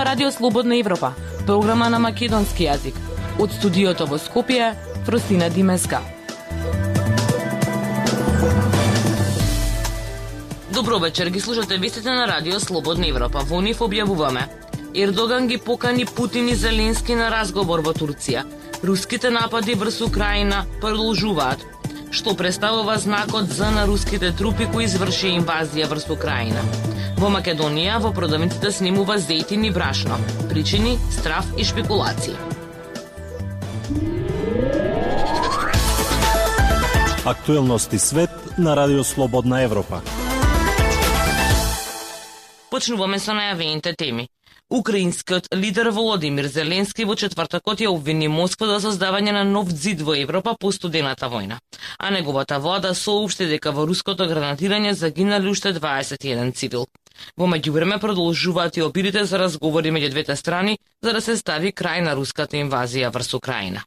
ова Радио Слободна Европа, програма на македонски јазик. Од студиото во Скопје, Фросина Димеска. Добро вечер, ги слушате вестите на Радио Слободна Европа. Во нив објавуваме: Ердоган ги покани Путин и Зеленски на разговор во Турција. Руските напади врз Украина продолжуваат. Што представува знакот З на руските трупи кои изврши инвазија врз Украина. Во Македонија во продавниците снимува зејтин и брашно. Причини, страф и шпекулации. Актуелности свет на Радио Слободна Европа. Почнуваме со најавените теми. Украинскиот лидер Володимир Зеленски во четвртокот ја обвини Москва за создавање на нов зид во Европа по студената војна, а неговата влада соопшти дека во руското гранатирање загинали уште 21 цивил. Во меѓувреме продолжуваат и обидите за разговори меѓу двете страни за да се стави крај на руската инвазија врз Украина.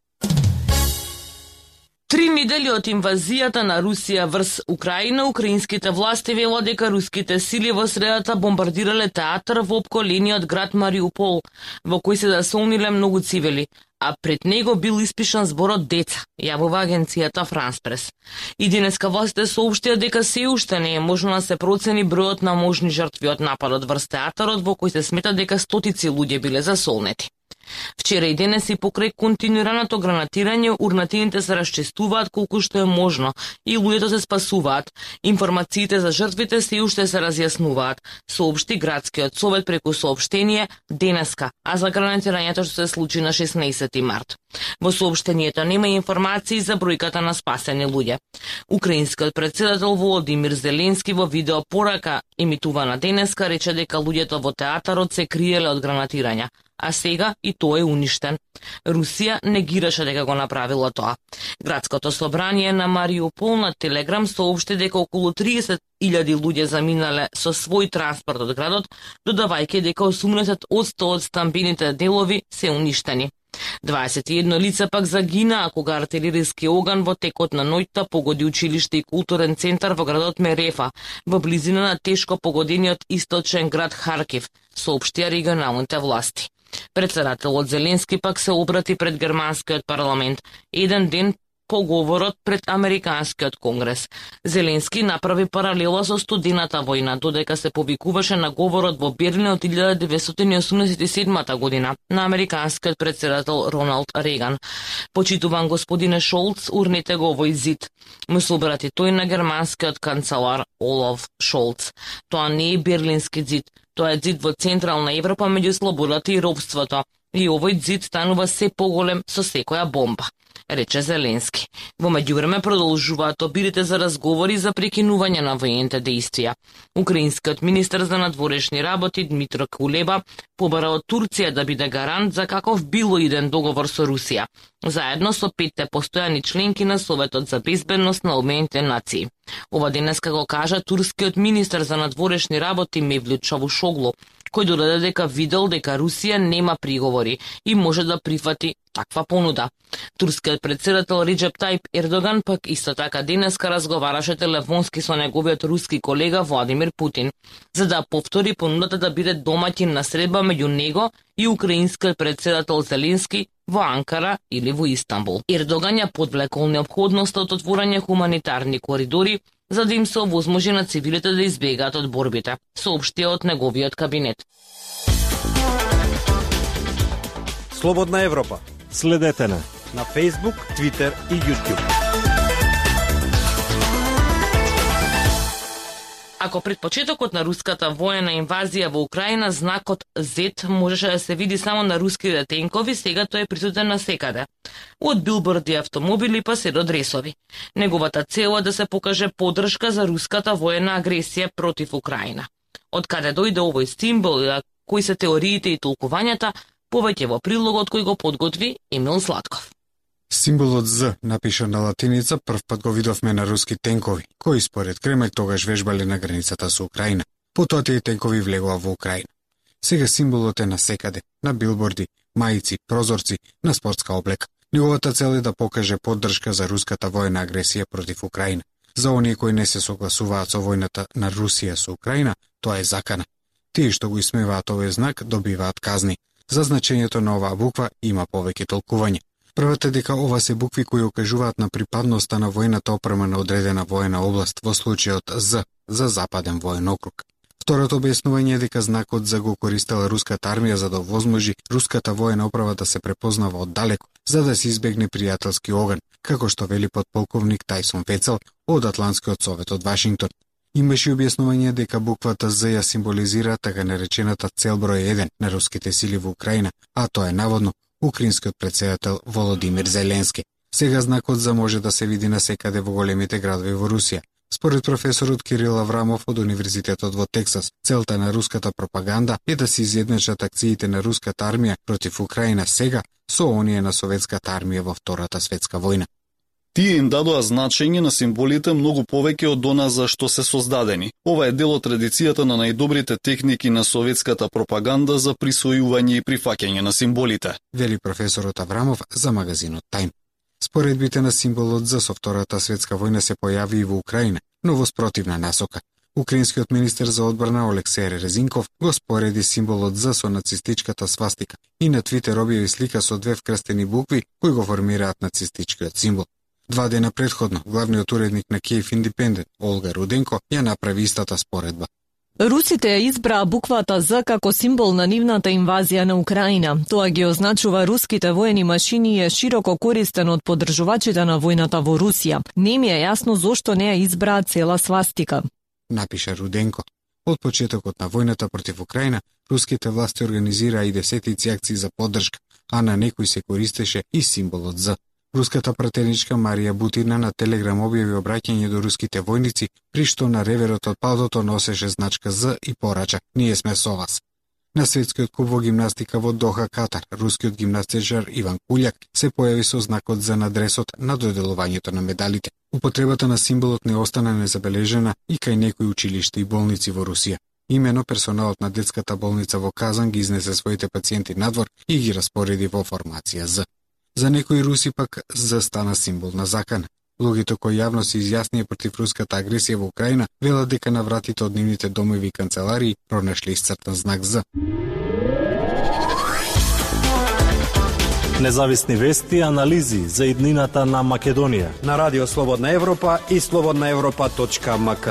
3 недели од инвазијата на Русија врз Украина, украинските власти велат дека руските сили во средата бомбардирале театар во опколениот град Мариупол, во кој се засолниле многу цивили, а пред него бил испишан зборот деца, јавува агенцијата Франс Прес. И денеска властите соопштија дека се уште не е можно да се процени бројот на можни жртви од нападот врз театарот, во кој се смета дека стотици луѓе биле засолнети. Вчера и денес и покрај континуираното гранатирање, урнатините се расчистуваат колку што е можно и луѓето се спасуваат. Информациите за жртвите се уште се разјаснуваат, соопшти градскиот совет преку соопштение денеска, а за гранатирањето што се случи на 16 март. Во соопштението нема информации за бројката на спасени луѓе. Украинскиот председател Володимир Зеленски во видео порака емитувана денеска рече дека луѓето во театарот се криеле од гранатирања, а сега и тој е уништен. Русија негираше дека го направила тоа. Градското собрание на Мариупол на Телеграм соопшти дека околу 30.000 луѓе заминале со свој транспорт од градот, додавајќи дека 80% од стамбените делови се уништени. 21 лица пак загинаа кога артилериски оган во текот на ноќта погоди училиште и културен центар во градот Мерефа, во близина на тешко погодениот источен град Харкив, соопштија регионалните власти. Председателот Зеленски пак се обрати пред германскиот парламент, еден ден по говорот пред Американскиот конгрес. Зеленски направи паралела со студената војна, додека се повикуваше на говорот во Берлин од 1987 година на американскиот председател Роналд Реган. Почитуван господине Шолц, урнете го овој зид. Му се обрати тој на германскиот канцелар Олаф Шолц. Тоа не е берлински зид, тоа е зид во Централна Европа меѓу слободата и робството. И овој зид станува се поголем со секоја бомба, рече Зеленски. Во меѓувреме продолжуваат обидите за разговори за прекинување на воените дејствија. Украинскиот министер за надворешни работи Дмитро Кулеба побара од Турција да биде гарант за каков било иден договор со Русија, заедно со 5 постојани членки на Советот за безбедност на Обединетите нации. Ова денеска го кажа турскиот министер за надворешни работи Мевлют Чавушоглу, кој додаде дека видел дека Русија нема приговори и може да прифати таква понуда. Турскиот председател Реджеп Тајип Ердоган пак исто така денеска разговараше телефонски со неговиот руски колега Владимир Путин, за да повтори понудата да биде домаќин на средба меѓу него и украинскиот председател Зеленски во Анкара или во Истанбул. Ердоган ја подвлекол неопходноста од отворање хуманитарни коридори за да им се овозможи на цивилите да избегаат од борбите, соопштија од неговиот кабинет. Слободна Европа. Следете на Facebook, Twitter и YouTube. Ако пред почетокот на руската воена инвазија во Украина знакот Z можеше да се види само на руските тенкови, сега тој е присутен насекаде. Од билборди автомобили па се до дресови. Неговата цел е да се покаже поддршка за руската воена агресија против Украина. Од каде дојде овој символ и кои се теориите и толкувањата, повеќе во прилогот кој го подготви Емил Златков. Символот З, напишан на латиница, прв пат го видовме на руски тенкови, кои според Кремљ тогаш вежбале на границата со Украина. Потоа тие тенкови влегоа во Украина. Сега символот е насекаде, на билборди, мајци, прозорци, на спортска облека. Неговата цел е да покаже поддршка за руската воена агресија против Украина. За оние кои не се согласуваат со војната на Русија со Украина, тоа е закана. Тие што го исмеваат овој знак добиваат казни. За значењето на оваа буква има повеќе толкување. Првата дека ова се букви кои окажуваат на припадноста на војната опрема на одредена воена област во случајот З за Западен воен округ. Второто објаснување е дека знакот З го користела руската армија за да овозможи руската воена оправа да се препознава оддалеку, за да се избегне пријателски оган, како што вели подполковник Тајсон Вецел од Атлантскиот совет од Вашингтон. Имаше објаснување дека буквата З ја символизира така наречената цел број 1 на руските сили во Украина, а тоа е наводно украинскиот претседател Володимир Зеленски. Сега знакот З може да се види насекаде во големите градови во Русија. Според професорот Кирил Аврамов од Универзитетот во Тексас, целта на руската пропаганда е да се изедначат акциите на руската армија против Украина сега со оние на советската армија во Втората светска војна. Тие им дадоа значење на символите многу повеќе од она за што се создадени. Ова е дел од традицијата на најдобрите техники на советската пропаганда за присвојување и прифаќање на символите, вели професорот Аврамов за магазинот Time. Споредбите на символот З со Втората светска војна се појави и во Украина, но во спротивна насока. Украинскиот министер за одбрана Олексеј Резинков го спореди символот З со нацистичката свастика и на Твитер објави слика со две вкрстени букви кои го формираат нацистичкиот символ. 2 дена предходно, главниот уредник на Киев Индепендент, Олга Руденко, ја направи истата споредба. Русите ја избраа буквата З како символ на нивната инвазија на Украина. Тоа ги означува руските воени машини и е широко користен од поддржувачите на војната во Русија. Не ми е јасно зошто не ја избраа цела свастика, напиша Руденко. Од почетокот на војната против Украина, руските власти организираа и десетици акции за поддршка, а на некои се користеше и символот З. Руската пратеничка Марија Бутина на Телеграм објави обраќање до руските војници, при што на реверот од падото носеше значка З и порача: "Ние сме со вас." На светскиот куп во гимнастика во Доха, Катар, рускиот гимнастичар Иван Куљак се појави со знакот З на дресот на доделувањето на медалите. Употребата на символот не остана незабележена и кај некои училишта и болници во Русија. Имено персоналот на детската болница во Казан ги изнесе своите пациенти надвор и ги распореди во формација З. За некои руси пак З стана символ на закана. Луѓето кои јавно се изјаснија против руската агресија во Украина велат дека на вратите од нивните домови и канцеларии пронашли исцртан знак З. Независни вести и анализи за иднината на Македонија на Радио Слободна Европа и slobodnaevropa.mk.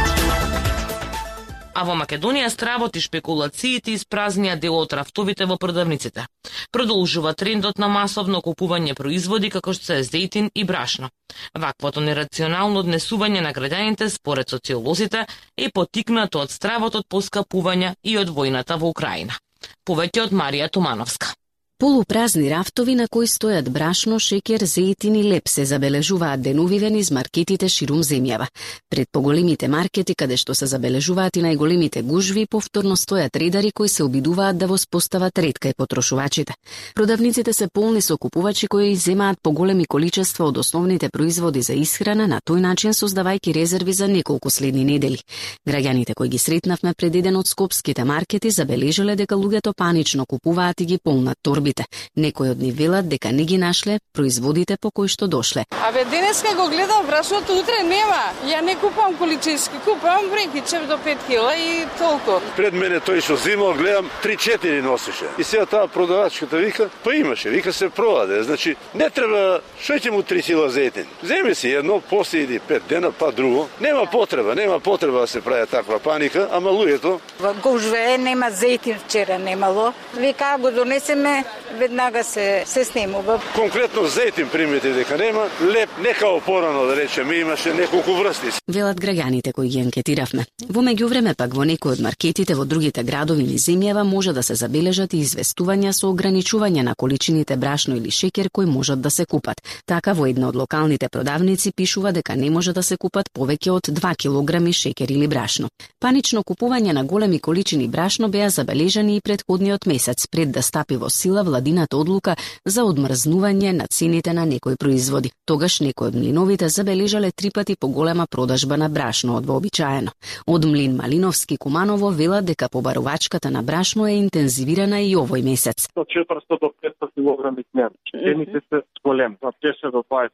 А во Македонија стравот и шпекулациите испразнија дел од рафтовите во продавниците. Продолжува трендот на масовно купување производи како што се зејтин и брашно. Ваквото нерационално однесување на граѓаните според социолозите е поттикнато од стравот од поскапување и од војната во Украина. Повеќе од Марија Томановска. Полупразни рафтови на кои стојат брашно, шеќер, зејтин и леп се забележуваат деновиве низ маркетите ширум земјава. Пред поголемите маркети, каде што се забележуваат и најголемите гужви, повторно стојат редари кои се обидуваат да воспостават ред кај потрошувачите. Продавниците се полни со купувачи кои земаат поголеми количества од основните производи за исхрана, на тој начин создавајќи резерви за неколку следни недели. Граѓаните кои ги сретнавме пред еден од скопските маркети забележале дека луѓето панично купуваат и ги полнат торбите. Некои од нив велат дека не ги нашле производите по кои што дошле. Абе, денеска го гледам брашното, утре нема. Ја не купам количински, купам брекичев до 5 кила и толку. Пред мене тој што зимал, гледам 3-4 носише. И сега таа продавачката вика, па имаше, вика се продаде. Значи, не треба, што ќе му 3 кила зејтин. Земи си едно, после иди 5 дена, па друго. Нема потреба да се прави таква паника, ама луѓето... Во гужве нема зејтин, вчера немало. Вика, го донесеме, веднага се снимува. Конкретно зејтин примете дека нема, леп, нека порано да речеме, имаше неколку врсти. Велат граѓаните кои ги анкетиравме. Во меѓувреме пак во некои од маркетите во другите градови низ земјава може да се забележат и известувања со ограничување на количините брашно или шеќер кои можат да се купат. Така во една од локалните продавници пишува дека не може да се купат повеќе од 2 килограми шеќер или брашно. Панично купување на големи количини брашно беа забележани и претходниот месец пред да стапи во сила владината одлука за одмрзнување на цените на некои производи. Тогаш некои од млиновите забележале 3 пати поголема продажба на брашно од вообичаено. Од млин Малиновски Куманово велат дека побарувачката на брашно е интензивирана и овој месец. Од 400 до 500 килограми дневно. Цените се големи, од 10 до 20.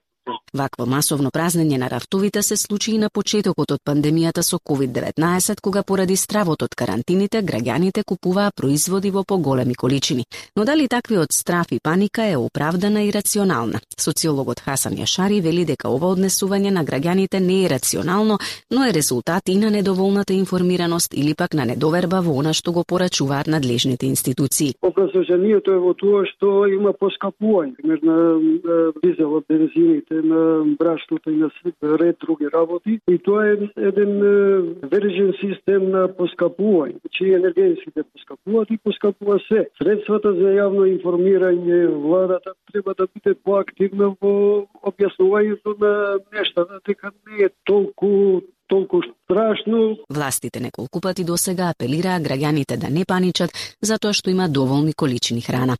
Вакво масовно празнење на рафтовите се случи и на почетокот од пандемијата со COVID-19, кога поради стравот од карантините граѓаните купуваа производи во поголеми количини. Но дали таквиот страв и паника е оправдана и рационална? Социологот Хасан Јашари вели дека ова однесување на граѓаните не е рационално, но е резултат и на недоволната информираност или пак на недоверба во она што го порачуваат надлежните институции. Образложението е во тоа што има поскапување на дизелот, бензините, на брашното и на ред други работи. И тоа е еден верижен систем на поскапување. Значи енергетските поскапуваат и поскапува се. Средствата за јавно информирање, владата треба да биде поактивна во објаснувањето на нештата, дека не е толку страшно. Властите неколку пати досега апелираа граѓаните да не паничат затоа што има доволни количини храна.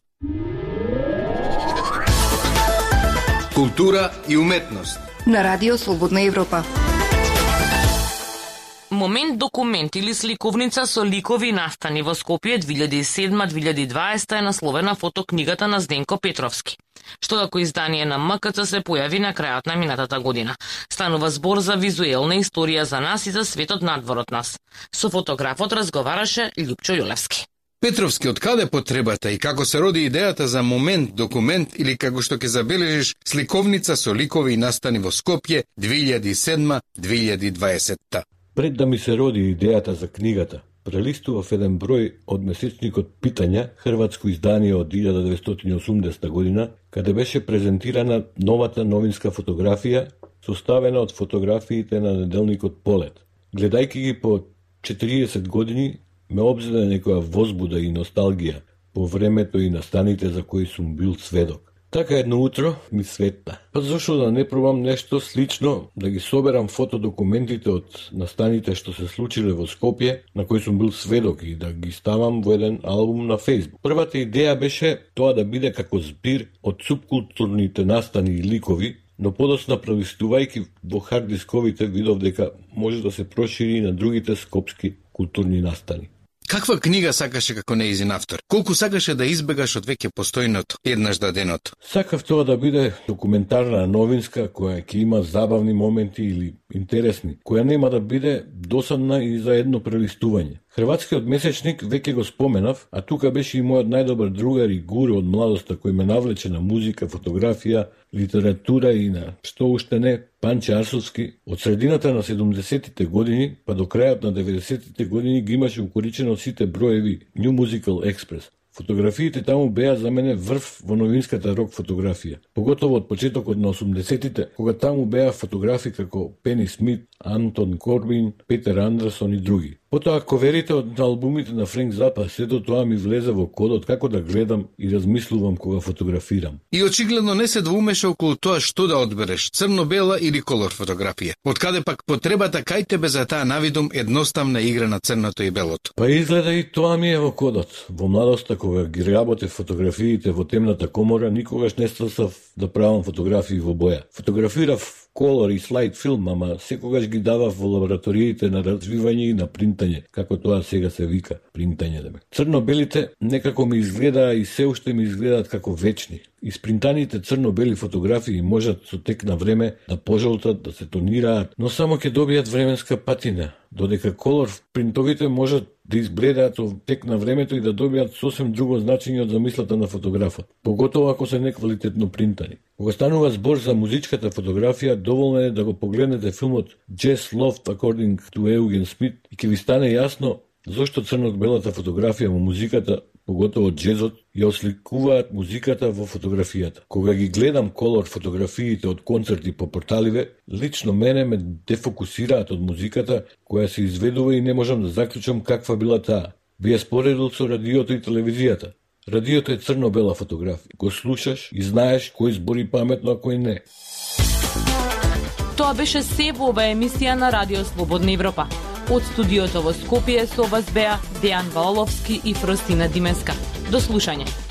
Култура и уметност на Радио Слободна Европа. Момент документ или сликовница со ликови и настани во Скопје 2007-2020 е насловена фотокнигата на Зденко Петровски, што како издание на МКЦ се појави на крајот на минатата година. Станува збор за визуелна историја за нас и за светот надвор од нас. Со фотографот разговараше Љупчо Јолевски. Петровски, од каде потребата и како се роди идејата за момент документ или како што ќе забележиш сликовница со ликови и настани во Скопје 2007-2020? Пред да ми се роди идејата за книгата, прелистував еден број од месечникот Питања, хрватско издание од 1980 година, каде беше презентирана новата новинска фотографија, составена од фотографиите на неделникот Полет. Гледајќи ги по 40 години, ме обзеде некоја возбуда и носталгија по времето и настаните за кои сум бил сведок. Така едно утро ми светна. Па зашо да не пробам нешто слично, да ги соберам фотодокументите од настаните што се случиле во Скопје, на кои сум бил сведок и да ги ставам во еден албум на Facebook. Првата идеја беше тоа да биде како збир од субкултурните настани и ликови, но подоцна прелистувајќи во харддисковите видов дека може да се прошири и на другите скопски културни настани. Каква книга сакаше како неизин автор? Колку сакаше да избегаш од веќе постојното, еднаш да денот? Сакав тоа да биде документарна, новинска, која ќе има забавни моменти или интересни, која нема да биде досадна и за едно прелистување. Хрватскиот месечник веќе го споменав, а тука беше и мојот најдобар другар и гуру од младоста кој ме навлече на музика, фотографија, литература и на што уште не, Панче Арсовски. Од средината на 70-тите години па до крајот на 90-тите години ги имаше укоричено сите броеви New Musical Express. Фотографиите таму беа за мене врв во новинската рок фотографија. Поготово од почетокот на 80-тите, кога таму беа фотографи како Пени Смит, Антон Корбин, Петер Андерсон и други. Потоа коверите од албумите на Френк Запа, сето тоа ми влезе во кодот како да гледам и размислувам кога фотографирам. И очигледно не се двумеше околу тоа што да одбереш, црно-бела или колор фотографија. Од каде пак потребата кај тебе за таа навидум едноставна игра на црното и белото? Па изгледа и тоа ми е во кодот. Во младоста кога ги работев фотографиите во темната комора, никогаш не стасав да правам фотографии во боја. Фотографирав колор и слайд филм, ама секогаш ги давав во лабораториите на развивање и на принтање, како тоа сега се вика, принтање деме. Црно-белите некако ми изгледаа и се уште ми изгледаат како вечни. Испринтаните црно-бели фотографии можат со тек на време да пожолтат, да се тонираат, но само ќе добијат временска патина, додека колор принтовите можат да изгледаат со тек на времето и да добијат сосем друго значење од замислата на фотографот, поготово ако се неквалитетно принтани. Кога станува збор за музичката фотографија, доволно е да го погледнете филмот Jazz Love According to Eugen Smith и ќе ви стане јасно зошто црно-белата фотографија во музиката, поготово джезот, ја осликуваат музиката во фотографијата. Кога ги гледам колор фотографиите од концерти по порталиве, лично мене ме дефокусираат од музиката која се изведува и не можам да заклучам каква била таа. Би ја споредил со радиото и телевизијата. Радиото е црно-бела фотографија. Го слушаш и знаеш кој збори паметно, а кој не. Тоа беше се во оваа емисија на Радио Слободна Европа. Од студиото во Скопје со вас беа Дејан Ваоловски и Фростина Димеска. До слушање.